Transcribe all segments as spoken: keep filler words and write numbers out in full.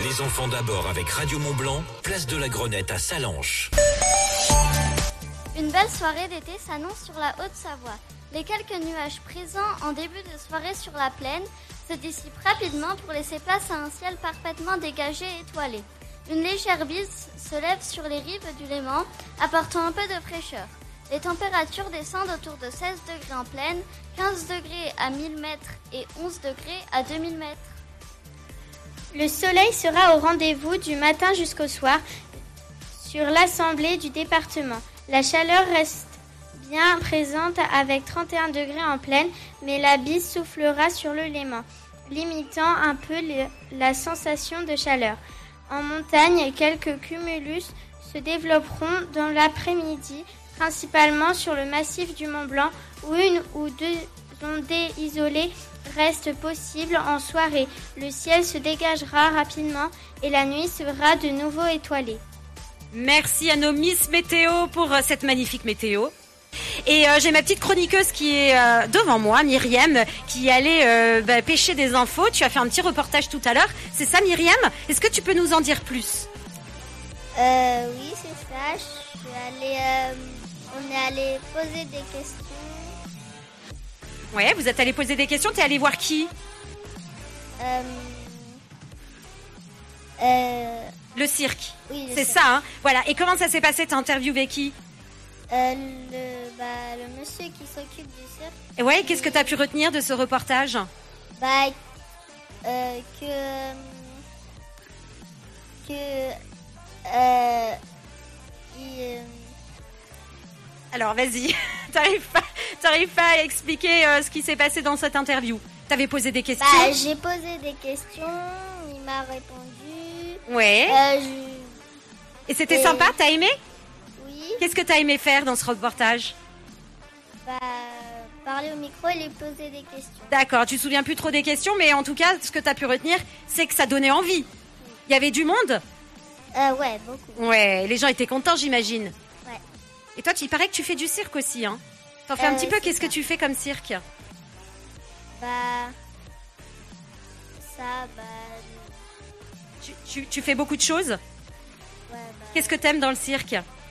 Les enfants d'abord avec Radio Mont-Blanc, place de la Grenette à Sallanches. Une belle soirée d'été s'annonce sur la Haute-Savoie. Les quelques nuages présents en début de soirée sur la plaine se dissipent rapidement pour laisser place à un ciel parfaitement dégagé et étoilé. Une légère bise se lève sur les rives du Léman, apportant un peu de fraîcheur. Les températures descendent autour de seize degrés en plaine, quinze degrés à mille mètres et onze degrés à deux mille mètres. Le soleil sera au rendez-vous du matin jusqu'au soir sur l'assemblée du département. La chaleur reste bien présente avec trente et un degrés en plaine, mais la bise soufflera sur le Léman, limitant un peu le, la sensation de chaleur. En montagne, quelques cumulus se développeront dans l'après-midi, principalement sur le massif du Mont-Blanc, où une ou deux ondées isolées restent possibles en soirée. Le ciel se dégagera rapidement et la nuit sera de nouveau étoilée. Merci à nos Miss Météo pour euh, cette magnifique météo. Et euh, j'ai ma petite chroniqueuse qui est euh, devant moi, Myriam, qui allait euh, bah, pêcher des infos. Tu as fait un petit reportage tout à l'heure. C'est ça, Myriam? Est-ce que tu peux nous en dire plus? Euh, oui, c'est ça. Je suis allée, euh, on est allé poser des questions. Ouais, vous êtes allé poser des questions. T'es allé voir qui? Euh, euh, Le cirque. Oui, le c'est cirque. ça, hein. Voilà. Et comment ça s'est passé? T'as interviewé qui? Euh, le, bah, le monsieur qui s'occupe du cirque. Et ouais, qu'est-ce que t'as pu retenir de ce reportage? Bah, euh, que que euh, il, euh, Alors, vas-y. T'arrives pas, t'arrives pas à expliquer euh, ce qui s'est passé dans cette interview? T'avais posé des questions? Bah, j'ai posé des questions, il m'a répondu. Ouais. Euh, je... Et c'était Et... sympa? T'as aimé? Oui. Qu'est-ce que t'as aimé faire dans ce reportage? Bah, parler au micro et lui poser des questions. D'accord, tu te souviens plus trop des questions, mais en tout cas, ce que t'as pu retenir, c'est que ça donnait envie. Il y avait du monde? Euh, ouais, beaucoup. Ouais, les gens étaient contents, j'imagine. Ouais. Et toi, il paraît que tu fais du cirque aussi, hein? T'en fais Euh, un petit peu, c'est qu'est-ce ça. que tu fais comme cirque? Bah, ça, bah, tu, tu, tu fais beaucoup de choses? ouais, bah, Qu'est-ce que t'aimes dans le cirque?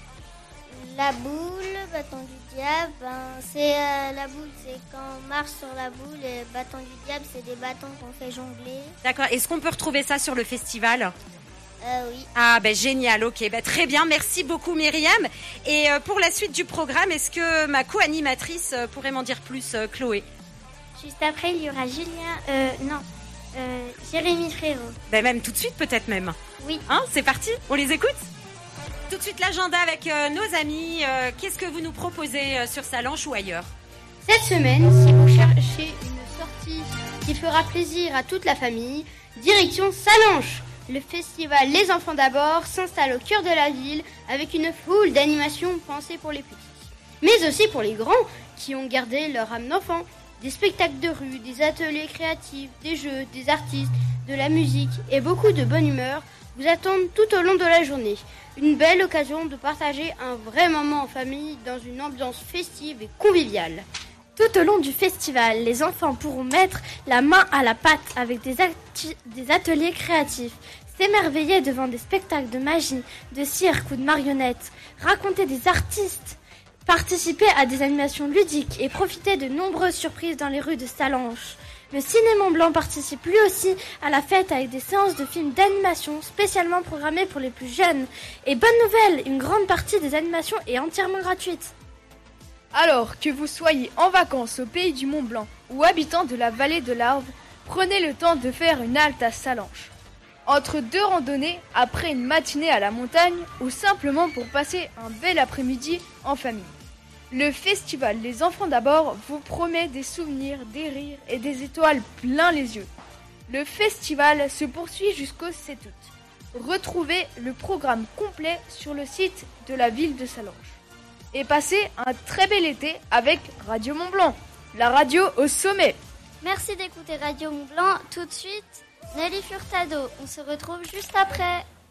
la boule, bâton du diable, ben, c'est euh, la boule, c'est quand on marche sur la boule, et bâton du diable, c'est des bâtons qu'on fait jongler. D'accord, est-ce qu'on peut retrouver ça sur le festival? Euh, oui. Ah ben génial, ok, ben, très bien, merci beaucoup Myriam. Et euh, pour la suite du programme, est-ce que ma co-animatrice euh, pourrait m'en dire plus, euh, Chloé? Juste après, il y aura Julien... Euh, non, euh, Jérémy Frérot. Ben même tout de suite peut-être même. Oui. Hein, c'est parti, on les écoute? Tout de suite l'agenda avec euh, nos amis. Euh, qu'est-ce que vous nous proposez euh, sur Sallanches ou ailleurs? Cette semaine, si vous cherchez une sortie qui fera plaisir à toute la famille, direction Sallanches. Le festival Les Enfants d'abord s'installe au cœur de la ville avec une foule d'animations pensées pour les petits, mais aussi pour les grands qui ont gardé leur âme d'enfant. Des spectacles de rue, des ateliers créatifs, des jeux, des artistes, de la musique et beaucoup de bonne humeur vous attendent tout au long de la journée. Une belle occasion de partager un vrai moment en famille dans une ambiance festive et conviviale. Tout au long du festival, les enfants pourront mettre la main à la pâte avec des, acti- des ateliers créatifs, s'émerveiller devant des spectacles de magie, de cirque ou de marionnettes, raconter des artistes, participer à des animations ludiques et profiter de nombreuses surprises dans les rues de Sallanches. Le Ciné Mont-Blanc participe lui aussi à la fête avec des séances de films d'animation spécialement programmées pour les plus jeunes. Et bonne nouvelle, une grande partie des animations est entièrement gratuite. Alors que vous soyez en vacances au pays du Mont-Blanc ou habitant de la vallée de l'Arve, prenez le temps de faire une halte à Sallanches. Entre deux randonnées, après une matinée à la montagne ou simplement pour passer un bel après-midi en famille. Le festival Les Enfants d'abord vous promet des souvenirs, des rires et des étoiles plein les yeux. Le festival se poursuit jusqu'au sept août. Retrouvez le programme complet sur le site de la ville de Sallanches. Et passez un très bel été avec Radio Mont-Blanc, la radio au sommet. Merci d'écouter Radio Mont-Blanc. Tout de suite, Nelly Furtado. On se retrouve juste après.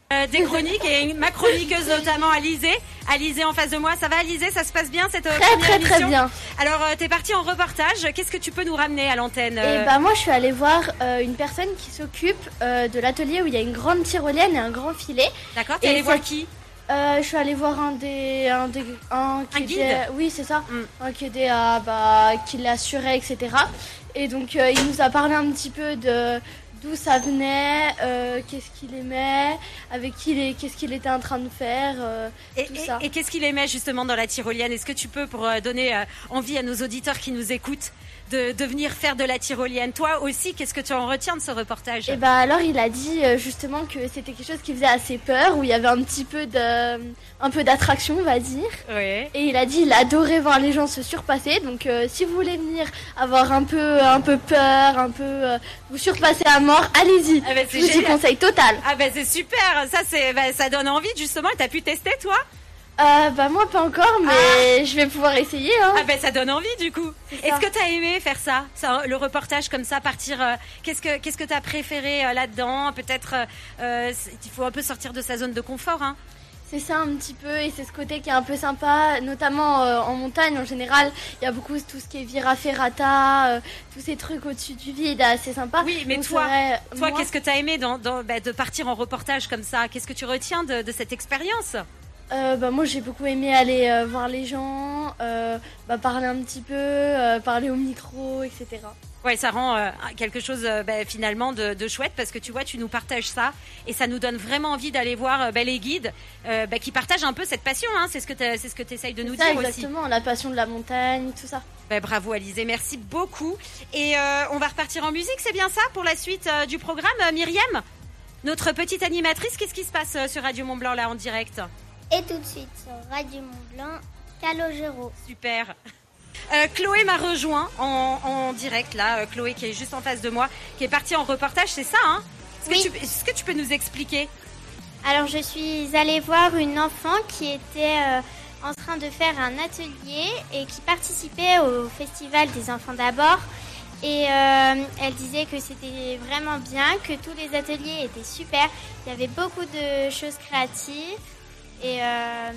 Euh, des chroniques et ma chroniqueuse notamment Alizé. Alizé en face de moi, ça va Alizé, ça se passe bien cette Très première très émission très bien. Alors euh, t'es partie en reportage, qu'est-ce que tu peux nous ramener à l'antenne euh... Et bah moi je suis allée voir euh, une personne qui s'occupe euh, de l'atelier où il y a une grande tyrolienne et un grand filet. D'accord, t'es Et allée voir cette- qui Euh, je suis allée voir un des un des un, qui Un guide aidait- oui c'est ça, Mm. un qui aidait à bah qui l'assurait et cetera. Et donc euh, il nous a parlé un petit peu de d'où ça venait, euh, qu'est-ce qu'il aimait, avec qui il est, qu'est-ce qu'il était en train de faire, euh, Et, tout et- ça. et qu'est-ce qu'il aimait justement dans la tyrolienne? Est-ce que tu peux, pour euh, donner euh, envie à nos auditeurs qui nous écoutent, de, de venir faire de la tyrolienne? Toi aussi, qu'est-ce que tu en retiens de ce reportage? Et bah alors il a dit euh, justement que c'était quelque chose qui faisait assez peur, où il y avait un petit peu de un peu d'attraction on va dire. Oui. Et il a dit il adorait voir les gens se surpasser, donc euh, si vous voulez venir avoir un peu un peu peur, un peu euh, vous surpasser à mort, allez-y. Ah bah, c'est Je vous y génial. conseille total. Ah bah c'est super, ça c'est bah, ça donne envie justement. Et t'as pu tester toi? Euh, bah moi pas encore, mais je vais pouvoir essayer. Hein. Ah ben ça donne envie du coup. C'est Est-ce ça. que t'as aimé faire ça, ça le reportage comme ça, partir euh, Qu'est-ce que qu'est-ce que t'as préféré euh, là-dedans? Peut-être euh, euh, c'est- il faut un peu sortir de sa zone de confort, hein. C'est ça un petit peu, et c'est ce côté qui est un peu sympa, notamment euh, en montagne en général. Il y a beaucoup tout ce qui est vira ferrata, euh, tous ces trucs au-dessus du vide, assez sympa. Oui, mais Donc, toi, c'est vrai, toi, moi- qu'est-ce que t'as aimé dans, dans bah, de partir en reportage comme ça? Qu'est-ce que tu retiens de, de cette expérience? Euh, bah, moi j'ai beaucoup aimé aller euh, voir les gens, euh, bah, parler un petit peu, euh, parler au micro, et cetera. Ouais, ça rend euh, quelque chose euh, bah, finalement de, de chouette parce que tu vois, tu nous partages ça et ça nous donne vraiment envie d'aller voir euh, bah, les guides euh, bah, qui partagent un peu cette passion. Hein, c'est ce que t'as- c'est ce que tu essayes de nous C'est ça, dire aussi. exactement, la passion de la montagne, tout ça. Bah, bravo Alizé, merci beaucoup. Et euh, on va repartir en musique, c'est bien ça pour la suite euh, du programme, euh, Myriam, notre petite animatrice. Qu'est-ce qui se passe euh, sur Radio Mont Blanc là en direct? Et tout de suite sur Radio Mont Blanc, Calogero. Super. Euh, Chloé m'a rejoint en, en direct là, euh, Chloé qui est juste en face de moi, qui est partie en reportage, c'est ça hein? Est-ce Oui. que tu, est-ce que tu peux nous expliquer? Alors je suis allée voir une enfant qui était euh, en train de faire un atelier et qui participait au festival des enfants d'abord. Et euh, elle disait que c'était vraiment bien, que tous les ateliers étaient super. Il y avait beaucoup de choses créatives. Et euh,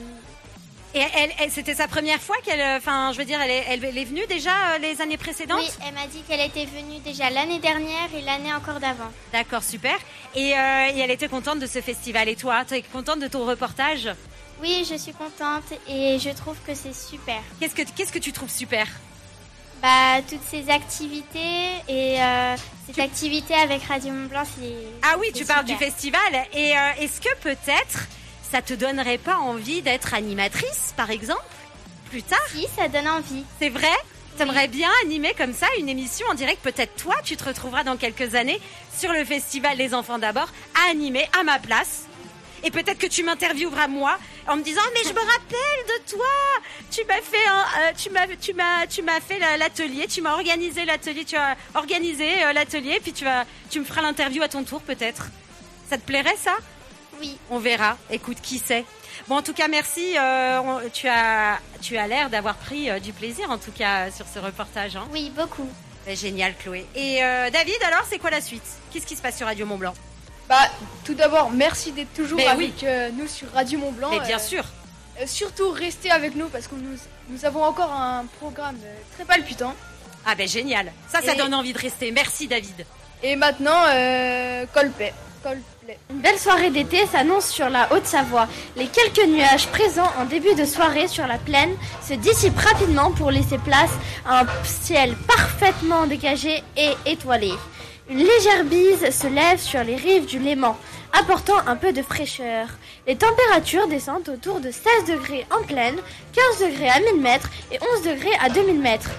Et elle, elle- c'était sa première fois qu'elle, enfin, je veux dire, elle est, elle, elle est venue déjà euh, les années précédentes? oui, elle m'a dit qu'elle était venue déjà l'année dernière et l'année encore d'avant. D'accord, super. Et, euh, et elle était contente de ce festival. Et toi, tu es contente de ton reportage? Oui, je suis contente et je trouve que c'est super. Qu'est-ce que, qu'est-ce que tu trouves super? Bah, toutes ces activités et euh, cette activité avec Radio Mont Blanc, c'est. Ah oui, c'est tu parles du super. festival. Et euh, est-ce que peut-être ça te donnerait pas envie d'être animatrice, par exemple, plus tard? Si, ça donne envie. C'est vrai? T'aimerais bien animer comme ça une émission en direct? Peut-être toi, tu te retrouveras dans quelques années sur le festival Les Enfants d'abord à animer à ma place. Et peut-être que tu m'intervieweras moi en me disant mais je me rappelle de toi. Tu m'as fait un, euh, tu m'as tu m'as tu m'as fait la- l'atelier, tu m'as organisé l'atelier, tu as organisé euh, l'atelier puis tu vas tu me feras l'interview à ton tour peut-être. Ça te plairait ça? Oui. On verra. Écoute, qui sait. Bon, en tout cas, merci. Euh, on- tu as, tu as l'air d'avoir pris euh, du plaisir, en tout cas, euh, sur ce reportage. Hein. Oui, beaucoup. Ben, génial, Chloé. Et euh, David, alors, c'est quoi la suite? Qu'est-ce qui se passe sur Radio Mont Blanc? Bah, tout d'abord, merci d'être toujours Mais avec oui. euh, nous sur Radio Mont Blanc. Mais bien Euh, sûr. euh, surtout, restez avec nous parce que nous, nous avons encore un programme euh, très palpitant. Ah ben génial. Ça, ça Et- donne envie de rester. Merci, David. Et maintenant, euh, Coldplay. Coldplay. Une belle soirée d'été s'annonce sur la Haute-Savoie. Les quelques nuages présents en début de soirée sur la plaine se dissipent rapidement pour laisser place à un ciel parfaitement dégagé et étoilé. Une légère bise se lève sur les rives du Léman, apportant un peu de fraîcheur. Les températures descendent autour de seize degrés en plaine, quinze degrés à mille mètres et onze degrés à deux mille mètres.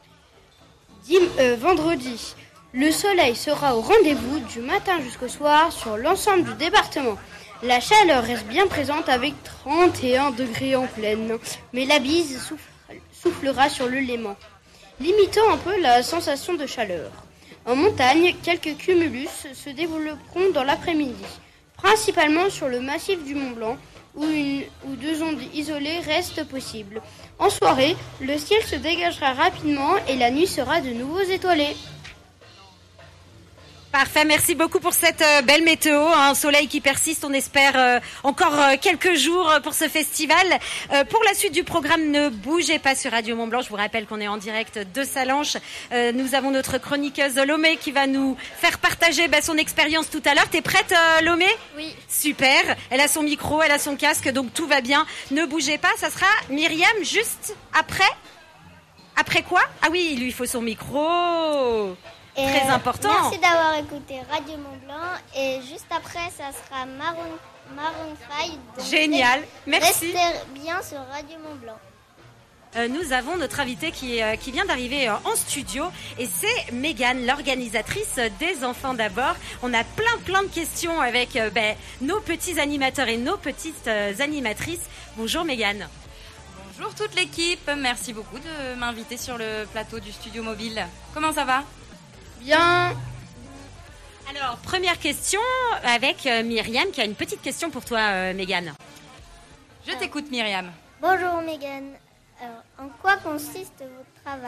Dim- euh, vendredi, le soleil sera au rendez-vous du matin jusqu'au soir sur l'ensemble du département. La chaleur reste bien présente avec trente et un degrés en plaine, mais la bise souffle- soufflera sur le Léman, limitant un peu la sensation de chaleur. En montagne, quelques cumulus se développeront dans l'après-midi, principalement sur le massif du Mont Blanc, où une ou deux ondes isolées restent possibles. En soirée, le ciel se dégagera rapidement et la nuit sera de nouveau étoilée. Parfait, merci beaucoup pour cette euh, belle météo, un soleil qui persiste, on espère euh, encore euh, quelques jours pour ce festival. Euh, pour la suite du programme, ne bougez pas sur Radio Mont-Blanc, je vous rappelle qu'on est en direct de Sallanches. Euh, nous avons notre chroniqueuse Lomé qui va nous faire partager bah, son expérience tout à l'heure. T'es prête euh, Lomé ? Oui. Super, elle a son micro, elle a son casque, donc tout va bien. Ne bougez pas, ça sera Myriam juste après. Après quoi ? Ah oui, il lui faut son micro. Et Très important. Merci d'avoir écouté Radio Mont-Blanc. Et juste après, ça sera Maroon, Maroon cinq. Donc Génial, merci. Restez bien sur Radio Mont-Blanc. Euh, nous avons notre invitée qui, euh, qui vient d'arriver euh, en studio et c'est Mégane, l'organisatrice des Enfants d'abord. On a plein plein de questions avec euh, ben, nos petits animateurs et nos petites euh, animatrices. Bonjour Mégane. Bonjour toute l'équipe, merci beaucoup de m'inviter sur le plateau du studio mobile. Comment ça va ? Bien. Alors, première question avec euh, Myriam qui a une petite question pour toi euh, Mégane. Je t'écoute Myriam. Bonjour Mégane. Alors, en quoi consiste votre travail ?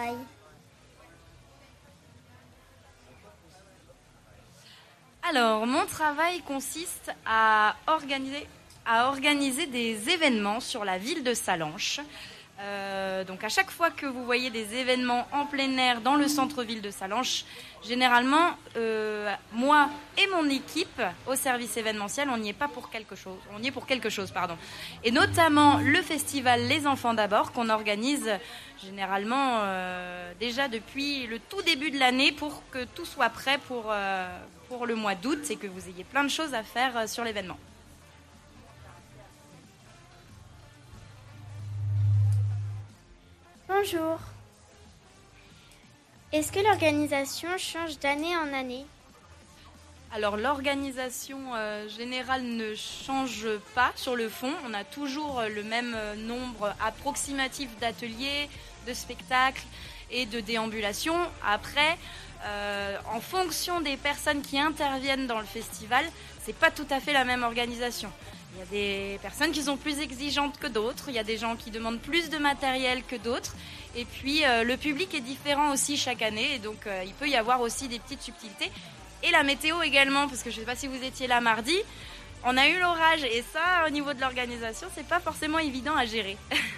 Alors, mon travail consiste à organiser, à organiser des événements sur la ville de Sallanches. Euh, donc, à chaque fois que vous voyez des événements en plein air dans le centre-ville de Sallanches, généralement, euh, moi et mon équipe au service événementiel, on n'y est pas pour quelque chose. On y est pour quelque chose, pardon. Et notamment le festival Les Enfants d'abord, qu'on organise généralement euh, déjà depuis le tout début de l'année pour que tout soit prêt pour, euh, pour le mois d'août et que vous ayez plein de choses à faire euh, sur l'événement. Bonjour. Est-ce que l'organisation change d'année en année ? Alors l'organisation euh, générale ne change pas sur le fond. On a toujours le même nombre approximatif d'ateliers, de spectacles et de déambulations. Après, euh, en fonction des personnes qui interviennent dans le festival, c'est pas tout à fait la même organisation. Il y a des personnes qui sont plus exigeantes que d'autres, il y a des gens qui demandent plus de matériel que d'autres, et puis euh, le public est différent aussi chaque année, et donc euh, il peut y avoir aussi des petites subtilités. Et la météo également, parce que je ne sais pas si vous étiez là mardi, on a eu l'orage, et ça, au niveau de l'organisation, c'est pas forcément évident à gérer.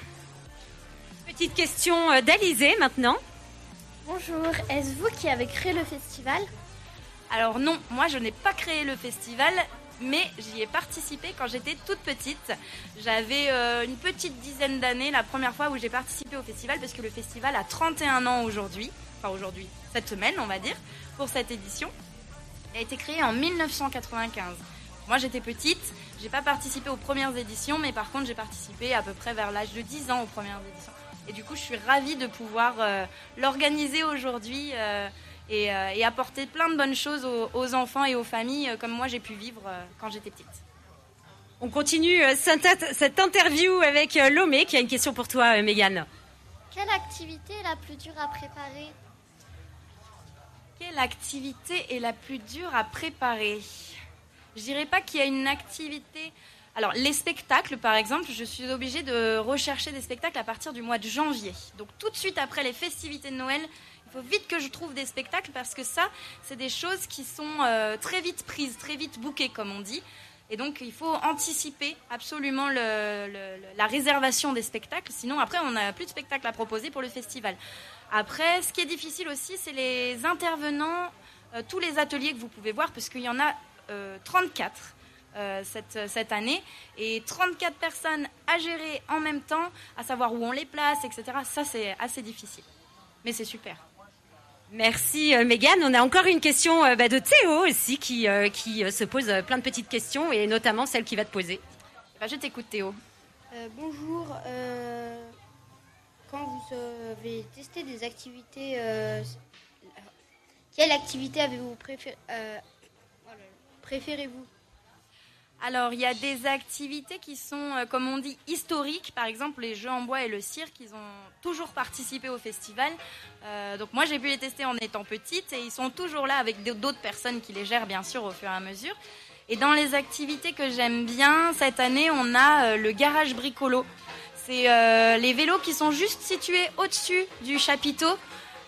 Petite question d'Alizé maintenant. Bonjour, est-ce vous qui avez créé le festival ? Alors non, moi je n'ai pas créé le festival, mais j'y ai participé quand j'étais toute petite. J'avais euh, une petite dizaine d'années la première fois où j'ai participé au festival, parce que le festival a trente et un ans aujourd'hui, enfin aujourd'hui, cette semaine on va dire, pour cette édition. Il a été créé en mille neuf cent quatre-vingt-quinze. Moi j'étais petite, j'ai pas participé aux premières éditions, mais par contre j'ai participé à peu près vers l'âge de dix ans aux premières éditions. Et du coup je suis ravie de pouvoir euh, l'organiser aujourd'hui euh, Et, euh, et apporter plein de bonnes choses aux, aux enfants et aux familles, euh, comme moi j'ai pu vivre euh, quand j'étais petite. On continue euh, cette, cette interview avec euh, Lomé qui a une question pour toi, euh, Mégane. Quelle activité est la plus dure à préparer ? Quelle activité est la plus dure à préparer ? Je dirais pas qu'il y a une activité... Alors, les spectacles, par exemple, je suis obligée de rechercher des spectacles à partir du mois de janvier. Donc, tout de suite après les festivités de Noël, il faut vite que je trouve des spectacles, parce que ça, c'est des choses qui sont euh, très vite prises, très vite bookées, comme on dit. Et donc, il faut anticiper absolument le, le, la réservation des spectacles. Sinon, après, on n'a plus de spectacles à proposer pour le festival. Après, ce qui est difficile aussi, c'est les intervenants, euh, tous les ateliers que vous pouvez voir, parce qu'il y en a euh, trente-quatre. Euh, cette, cette année, et trente-quatre personnes à gérer en même temps, à savoir où on les place, et cetera. Ça, c'est assez difficile. Mais c'est super. Merci euh, Mégane. On a encore une question euh, bah, de Théo aussi, qui, euh, qui euh, se pose euh, plein de petites questions, et notamment celle qui va te poser. Bah, je t'écoute Théo. Euh, bonjour. Euh, quand vous avez testé des activités, euh, quelle activité avez-vous préféré, euh, préférez-vous ? Alors, il y a des activités qui sont, euh, comme on dit, historiques. Par exemple, les jeux en bois et le cirque, ils ont toujours participé au festival. Euh, donc moi, j'ai pu les tester en étant petite, et ils sont toujours là avec d'autres personnes qui les gèrent, bien sûr, au fur et à mesure. Et dans les activités que j'aime bien, cette année, on a euh, le garage bricolo. C'est euh, les vélos qui sont juste situés au-dessus du chapiteau.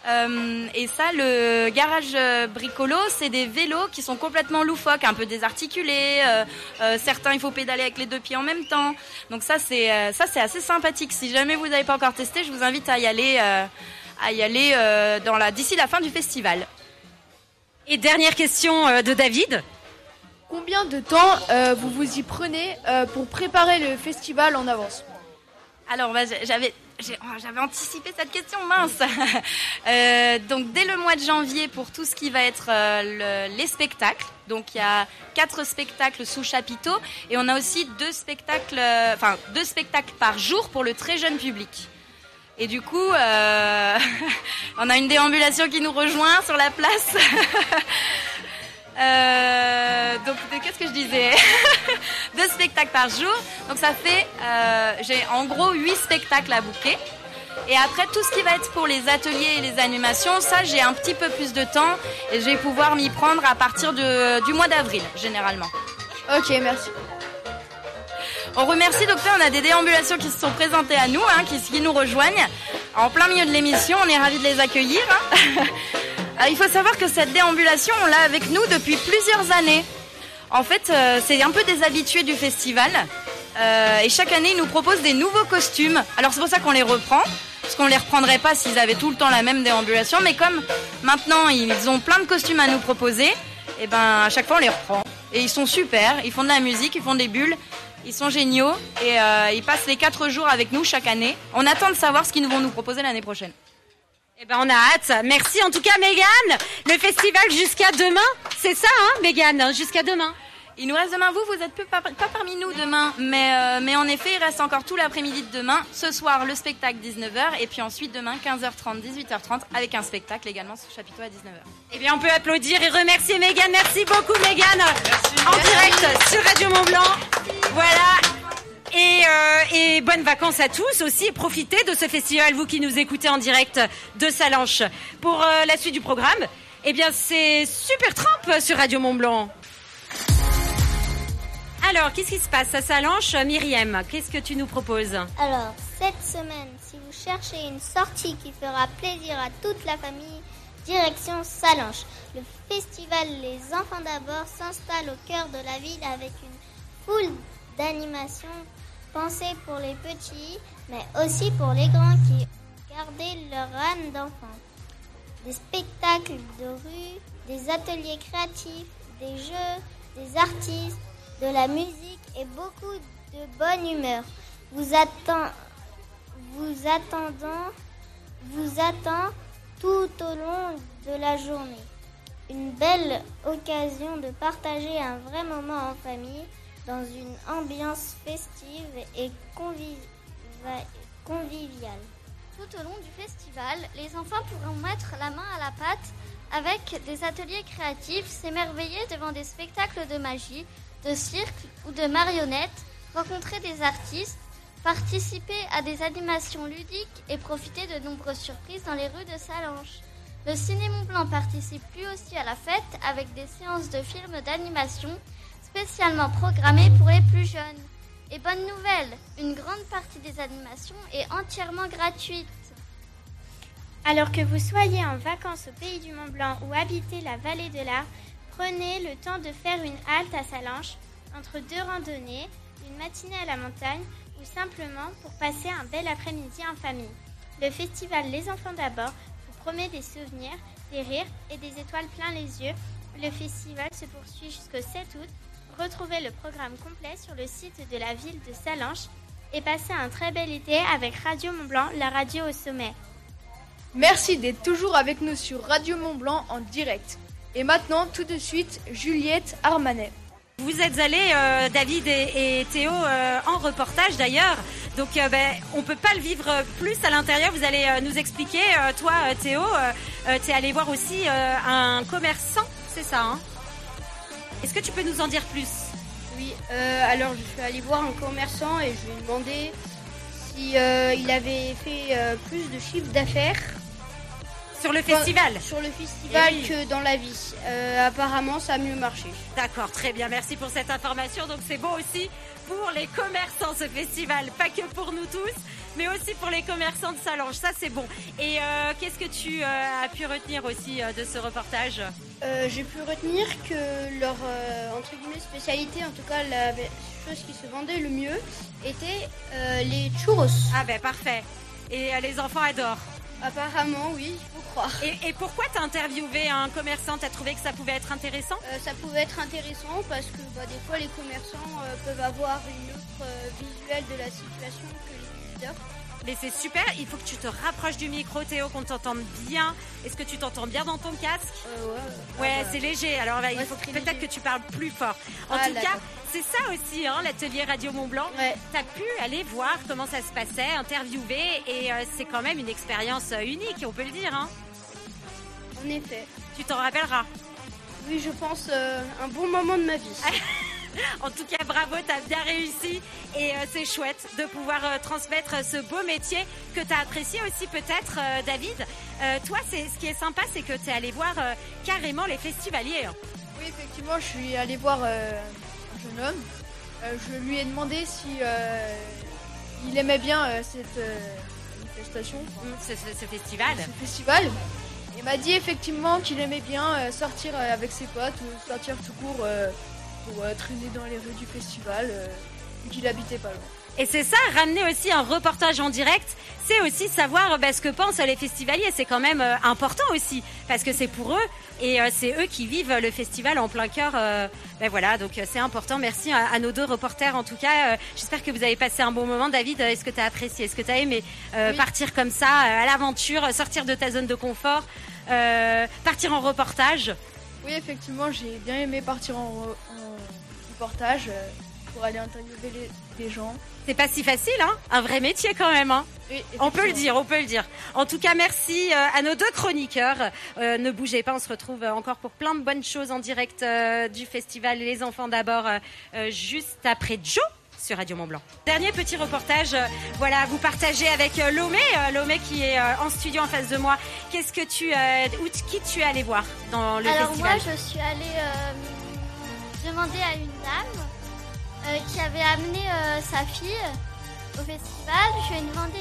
Euh, et ça, le garage bricolo, c'est des vélos qui sont complètement loufoques, un peu désarticulés. Euh, euh, certains, il faut pédaler avec les deux pieds en même temps. Donc ça, c'est euh, ça, c'est assez sympathique. Si jamais vous n'avez pas encore testé, je vous invite à y aller, euh, à y aller euh, dans la, d'ici la fin du festival. Et dernière question euh, de David. Combien de temps euh, vous vous y prenez euh, pour préparer le festival en avance? Alors, bah, j'avais, j'ai, oh, j'avais anticipé cette question, mince. euh, donc, dès le mois de janvier, pour tout ce qui va être euh, le, les spectacles. Donc, il y a quatre spectacles sous chapiteau et on a aussi deux spectacles, euh, enfin deux spectacles par jour pour le très jeune public. Et du coup, euh, on a une déambulation qui nous rejoint sur la place. Euh, donc qu'est-ce que je disais? Deux spectacles par jour. Donc ça fait, euh, j'ai en gros huit spectacles à booker. Et après tout ce qui va être pour les ateliers et les animations, ça j'ai un petit peu plus de temps et je vais pouvoir m'y prendre à partir de, du mois d'avril généralement. Ok, merci. On remercie docteur, on a des déambulations qui se sont présentées à nous, hein, qui, qui nous rejoignent en plein milieu de l'émission. On est ravis de les accueillir. Hein. Alors, il faut savoir que cette déambulation, on l'a avec nous depuis plusieurs années. En fait, euh, c'est un peu des habitués du festival. Euh, et chaque année, ils nous proposent des nouveaux costumes. Alors, c'est pour ça qu'on les reprend. Parce qu'on ne les reprendrait pas s'ils avaient tout le temps la même déambulation. Mais comme maintenant, ils ont plein de costumes à nous proposer, et ben, à chaque fois, on les reprend. Et ils sont super. Ils font de la musique, ils font des bulles. Ils sont géniaux. Et euh, ils passent les quatre jours avec nous chaque année. On attend de savoir ce qu'ils vont nous proposer l'année prochaine. Eh ben, on a hâte. Merci en tout cas, Mégane. Le festival jusqu'à demain. C'est ça, hein, Mégane, jusqu'à demain. Il nous reste demain. Vous, vous êtes peu, pas, pas parmi nous demain. Mais, euh, mais en effet, il reste encore tout l'après-midi de demain. Ce soir, le spectacle dix-neuf heures. Et puis ensuite, demain, quinze heures trente, dix-huit heures trente. Avec un spectacle également sous chapiteau à dix-neuf heures. Eh bien, on peut applaudir et remercier Mégane. Merci beaucoup, Mégane. Merci. En direct sur Radio Mont-Blanc. Voilà. Et, euh, et bonnes vacances à tous aussi. Profitez de ce festival, vous qui nous écoutez en direct de Sallanches. Pour euh, la suite du programme, eh bien, c'est Super Tramp sur Radio Mont-Blanc. Alors, qu'est-ce qui se passe à Sallanches, Myriam? Qu'est-ce que tu nous proposes? Alors, cette semaine, si vous cherchez une sortie qui fera plaisir à toute la famille, direction Sallanches. Le festival Les Enfants d'abord s'installe au cœur de la ville avec une foule d'animations pensées pour les petits, mais aussi pour les grands qui ont gardé leur âme d'enfant. Des spectacles de rue, des ateliers créatifs, des jeux, des artistes, de la musique et beaucoup de bonne humeur. Vous attend, vous attendant, vous attend tout au long de la journée. Une belle occasion de partager un vrai moment en famille dans une ambiance festive et conviva- conviviale. Tout au long du festival, les enfants pourront mettre la main à la pâte avec des ateliers créatifs, s'émerveiller devant des spectacles de magie, de cirque ou de marionnettes, rencontrer des artistes, participer à des animations ludiques et profiter de nombreuses surprises dans les rues de Sallanches. Le Ciné Mont-Blanc participe lui aussi à la fête avec des séances de films d'animation spécialement programmées pour les plus jeunes. Et bonne nouvelle, une grande partie des animations est entièrement gratuite. Alors que vous soyez en vacances au pays du Mont-Blanc ou habitez la vallée de l'Arve, prenez le temps de faire une halte à Sallanches, entre deux randonnées, une matinée à la montagne ou simplement pour passer un bel après-midi en famille. Le festival Les Enfants d'abord vous promet des souvenirs, des rires et des étoiles plein les yeux. Le festival se poursuit jusqu'au sept août. Retrouvez le programme complet sur le site de la ville de Sallanches et passez un très bel été avec Radio Mont-Blanc, la radio au sommet. Merci d'être toujours avec nous sur Radio Mont-Blanc en direct. Et maintenant, tout de suite, Juliette Armanet. Vous êtes allés, euh, David et, et Théo, euh, en reportage d'ailleurs. Donc, euh, ben, on peut pas le vivre plus à l'intérieur. Vous allez euh, nous expliquer. Euh, toi, euh, Théo, euh, euh, tu es allé voir aussi euh, un commerçant, c'est ça, hein? Est-ce que tu peux nous en dire plus? Oui, euh, alors je suis allée voir un commerçant et je lui ai demandé si euh, il avait fait euh, plus de chiffre d'affaires Sur le festival. Sur le festival oui. que dans la vie. Euh, apparemment, ça a mieux marché. D'accord, très bien. Merci pour cette information. Donc c'est beau aussi pour les commerçants ce festival, pas que pour nous tous, mais aussi pour les commerçants de Sallanches. Ça c'est bon. Et euh, qu'est-ce que tu euh, as pu retenir aussi euh, de ce reportage ? euh, J'ai pu retenir que leur euh, entre guillemets spécialité, en tout cas la chose qui se vendait le mieux, était euh, les churros. Ah ben parfait. Et euh, les enfants adorent. Apparemment, oui, il faut croire. Et, et pourquoi t'as interviewé un commerçant ? T'as trouvé que ça pouvait être intéressant ? euh, Ça pouvait être intéressant parce que bah, des fois les commerçants euh, peuvent avoir une autre euh, visuelle de la situation que les visiteurs. Mais c'est super, il faut que tu te rapproches du micro Théo, qu'on t'entende bien. Est-ce que tu t'entends bien dans ton casque ? euh, Ouais, ouais ah, bah, c'est léger, alors bah, ouais, il faut c'est peut-être léger. que tu parles plus fort. En Ah, tout d'accord. cas, c'est ça aussi, hein, l'atelier Radio Mont Blanc. Ouais. Tu as pu aller voir comment ça se passait, interviewer, et euh, c'est quand même une expérience euh, unique, on peut le dire. Hein. En effet. Tu t'en rappelleras ? Oui, je pense euh, un bon moment de ma vie. En tout cas, bravo, tu as bien réussi et euh, c'est chouette de pouvoir euh, transmettre ce beau métier que tu as apprécié aussi peut-être, euh, David. Euh, toi, c'est, ce qui est sympa, c'est que tu es allé voir euh, carrément les festivaliers. Oui, effectivement, je suis allée voir euh, un jeune homme. Euh, je lui ai demandé si euh, il aimait bien euh, cette euh, manifestation, enfin, Ce, ce- ce festival. ce festival. Il m'a dit effectivement qu'il aimait bien euh, sortir euh, avec ses potes ou sortir tout court euh, pour euh, traîner dans les rues du festival, euh, vu qu'il habitait pas loin. Et c'est ça, ramener aussi un reportage en direct, c'est aussi savoir bah, ce que pensent les festivaliers. C'est quand même euh, important aussi, parce que c'est pour eux et euh, c'est eux qui vivent le festival en plein cœur. Euh, ben voilà, donc euh, c'est important. Merci à, à nos deux reporters en tout cas. Euh, j'espère que vous avez passé un bon moment. David, est-ce que tu as apprécié ? Est-ce que tu as aimé euh, Oui. partir comme ça, euh, à l'aventure, sortir de ta zone de confort, euh, partir en reportage ? Oui, effectivement, j'ai bien aimé partir en, en reportage euh, pour aller interviewer les- des gens. C'est pas si facile, hein ? Un vrai métier quand même, hein ? Oui, On peut le effectivement. dire, on peut le dire. En tout cas, merci euh, à nos deux chroniqueurs. Euh, ne bougez pas, on se retrouve euh, encore pour plein de bonnes choses en direct euh, du festival Les Enfants d'abord, euh, euh, juste après Joe sur Radio Mont Blanc. Dernier petit reportage, euh, voilà, vous partagez avec euh, Lomé, euh, Lomé qui est euh, en studio en face de moi. Qu'est-ce que tu, euh, où, qui tu es allé voir dans le Alors festival ? moi, je suis allée euh, demander à une dame euh, qui avait amené euh, sa fille au festival. Je lui ai demandé...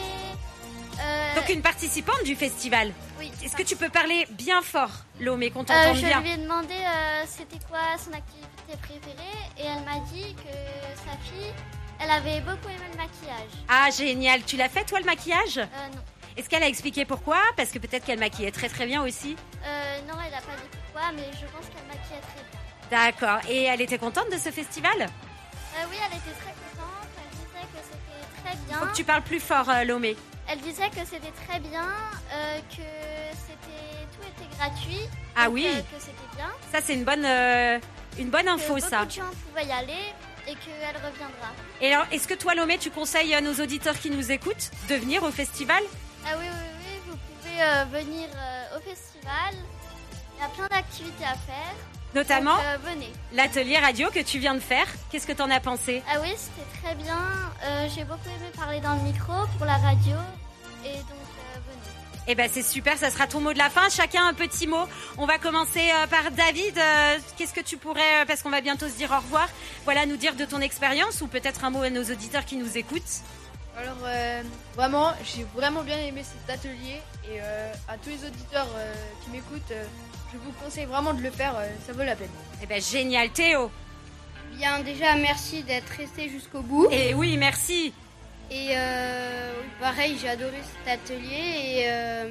euh, Donc une participante du festival. oui, Est-ce que tu peux parler bien fort, Lomé, qu'on Euh, t'entende je bien ? lui ai demandé euh, c'était quoi son activité préférée et elle m'a dit que sa fille, elle avait beaucoup aimé le maquillage. Ah, génial. Tu l'as fait, toi, le maquillage ? Euh, non, Est-ce qu'elle a expliqué pourquoi ? Parce que peut-être qu'elle maquillait très très bien aussi. euh, non, elle n'a pas dit pourquoi, mais je pense qu'elle maquillait très bien. D'accord. Et elle était contente de ce festival ? Euh, oui, elle était très contente. Elle disait que c'était très bien. Faut que tu parles plus fort, euh, Lomé. Elle disait que c'était très bien, euh, que c'était tout était gratuit. Ah donc, oui. euh, que c'était bien. Ça, c'est une bonne, euh, une bonne info, que ça. beaucoup de gens pouvaient y aller et qu'elle reviendra. Et alors, est-ce que toi, Lomé, tu conseilles à nos auditeurs qui nous écoutent de venir au festival ? Ah oui, oui, oui, vous pouvez euh, venir euh, au festival. Il y a plein d'activités à faire. Notamment Donc, euh, venez. l'atelier radio que tu viens de faire. Qu'est-ce que t'en as pensé ? Ah oui, c'était très bien. Euh, J'ai beaucoup aimé parler dans le micro pour la radio. Et donc, euh, venez. Eh ben, c'est super, ça sera ton mot de la fin. Chacun un petit mot. On va commencer euh, par David. Euh, Qu'est-ce que tu pourrais, euh, parce qu'on va bientôt se dire au revoir, voilà, nous dire de ton expérience ou peut-être un mot à nos auditeurs qui nous écoutent. Alors euh, vraiment, j'ai vraiment bien aimé cet atelier et euh, à tous les auditeurs euh, qui m'écoutent, euh, je vous conseille vraiment de le faire, euh, ça vaut la peine. Eh ben, génial. Théo. Bien, déjà, merci d'être resté jusqu'au bout. Et oui, merci. Et euh, oui, pareil, j'ai adoré cet atelier et euh,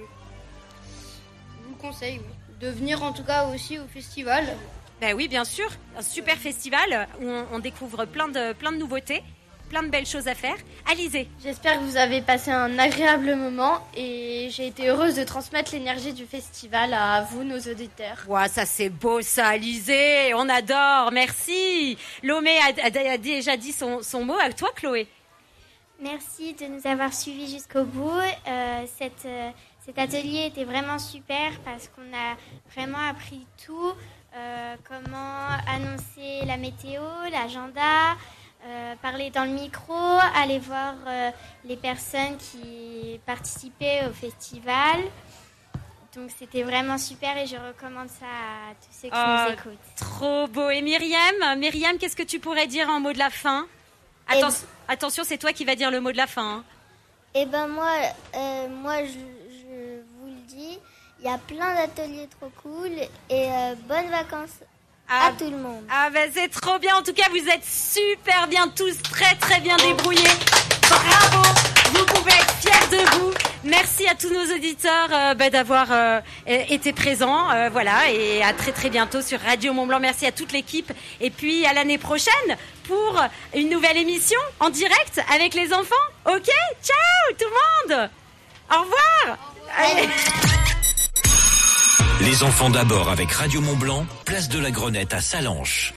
je vous le conseille oui, de venir en tout cas aussi au festival. Ben oui, bien sûr. Un super festival où on, on découvre plein de, plein de nouveautés, plein de belles choses à faire. Alizé. J'espère que vous avez passé un agréable moment et j'ai été heureuse de transmettre l'énergie du festival à vous, nos auditeurs. Ouah, ça c'est beau ça, Alizé. On adore. Merci. Lomé a, a- a déjà dit son, son mot. À toi, Chloé. Merci de nous avoir suivis jusqu'au bout. Euh, cette, euh, cet atelier était vraiment super parce qu'on a vraiment appris tout. Euh, comment annoncer la météo, l'agenda, euh, parler dans le micro, aller voir euh, les personnes qui participaient au festival. Donc c'était vraiment super et je recommande ça à tous ceux qui Oh, nous écoutent. Trop beau. Et Myriam, Myriam, qu'est-ce que tu pourrais dire en mot de la fin? Atten- Eh Attention, c'est toi qui vas dire le mot de la fin. Hein. Eh ben moi, euh, moi je, je vous le dis, il y a plein d'ateliers trop cool et euh, bonnes vacances Ah, à tout le monde. Ah ben c'est trop bien. En tout cas, vous êtes super bien tous, très très bien débrouillés. Bravo. Vous pouvez être fiers de vous. Merci à tous nos auditeurs euh, bah, d'avoir euh, été présents. Euh, voilà, et à très très bientôt sur Radio Mont-Blanc. Merci à toute l'équipe. Et puis à l'année prochaine pour une nouvelle émission en direct avec les enfants. Ok, ciao tout le monde. Au revoir. Allez. Les enfants d'abord avec Radio Mont-Blanc, place de la Grenette à Sallanches.